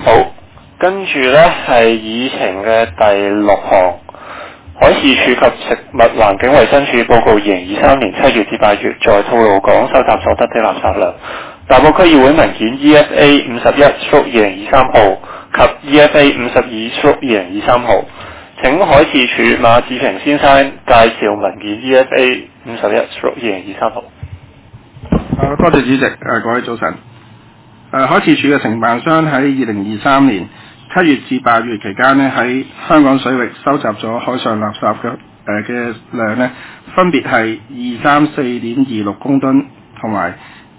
好，跟住呢係議程嘅第6項，海事處及食物環境衞生署報告2023年7月至8月在吐露港收集所得的垃圾量。大埔區議會文件 EFA 51/2023號及 EFA 52/2023號。請海事處馬志平先生介紹文件 EFA 51/2023號。 多謝主席，各位早晨。海事處嘅承辦商喺2023年7月至8月期間呢，喺香港水域收集咗海上垃圾嘅量呢，分別係234.26公噸同埋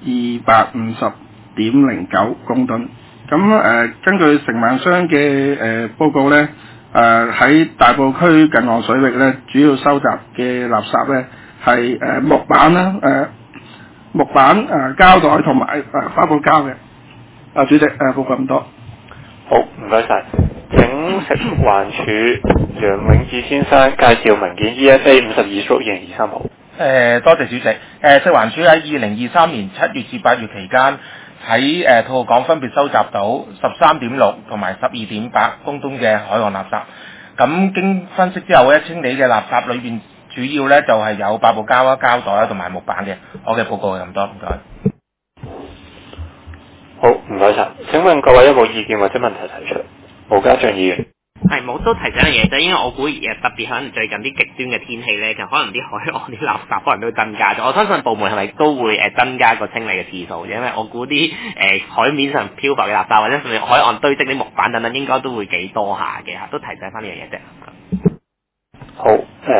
250.09公噸。咁根據承辦商嘅報告呢，喺大埔區近岸水域呢，主要收集嘅垃圾呢係木板啦、膠袋同埋發泡膠嘅。主席，報告咁多。 好，唔該晒。請食環署楊永志先生介紹文件 EFA 52/2023號。 多謝主席。食環署喺2023年7月至8月期間，喺吐露港分別收集到13.6同埋12.8公噸嘅海岸垃圾。咁經分析之後咧，清理嘅垃圾裏邊主要咧就係有發泡膠啦、膠袋啦同埋木板嘅。我嘅報告係咁多，唔該。 好，唔該晒。請問各位有冇意見或者問題提出？毛家俊議員。 係冇都提醒嘅嘢啫，因為我估特別可能最近啲極端嘅天氣咧，就可能啲海岸啲垃圾可能都會增加咗。我相信部門係咪都會增加個清理嘅次數，因為我估啲海面上漂浮嘅垃圾或者甚至海岸堆積啲木板等等，應該都會幾多下嘅嚇，都提醒翻呢樣嘢啫。 好，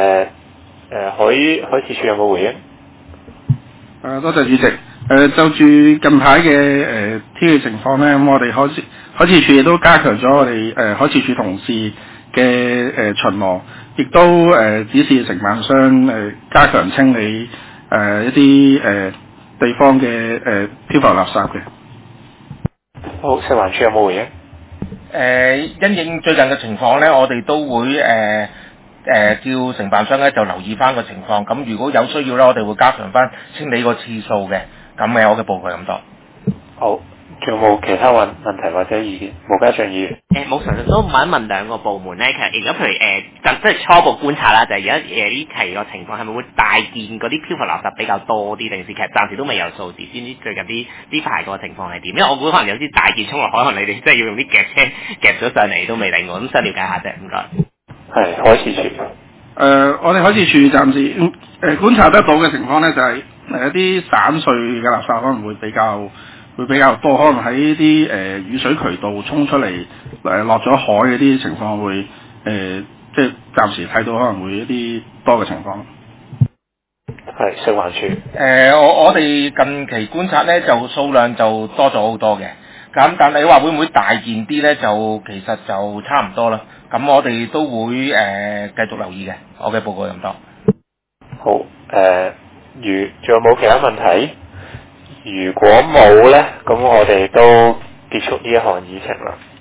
海事處有冇回應？ 多謝主席。就住近排嘅天氣情況呢，咁我哋海事處亦都加強咗我哋海事處同事嘅巡邏，亦都指示承辦商加強清理一啲地方嘅漂浮垃圾嘅。 好，食環署有冇回應？ 因應最近嘅情況呢，我哋都會叫承辦商咧就留意翻個情況。咁如果有需要咧，我哋會加強翻清理個次數嘅。咁我嘅報告咁多。 好，仲有冇其他問題或者意見？毛家俊議員。 冇常常都問一問兩個部門咧，其實而家譬如即係初步觀察啦，就係而家呢期個情況係咪會大件嗰啲漂浮垃圾比較多啲，定是其實暫時都未有數字，先知最近呢排個情況係點？因為我估可能有啲大件衝落海，可能你哋即係要用啲夾車夾咗上嚟都未定喎，咁想了解下啫，唔該。係海事處。 我哋海事處暫時觀察得到嘅情況咧，就係一啲散碎嘅垃圾可能會比較多，可能喺啲雨水渠道衝出嚟落咗海嗰啲情況會即係暫時睇到可能會一啲多嘅情況。 係食環署。 我哋近期觀察咧就數量就多咗好多嘅，咁但係你話會唔會大件啲咧？就其實就差唔多啦。咁我哋都會繼續留意嘅。我嘅報告咁多。 好，仲有冇其他問題？如果冇咧，咁我哋都結束呢一項議程啦。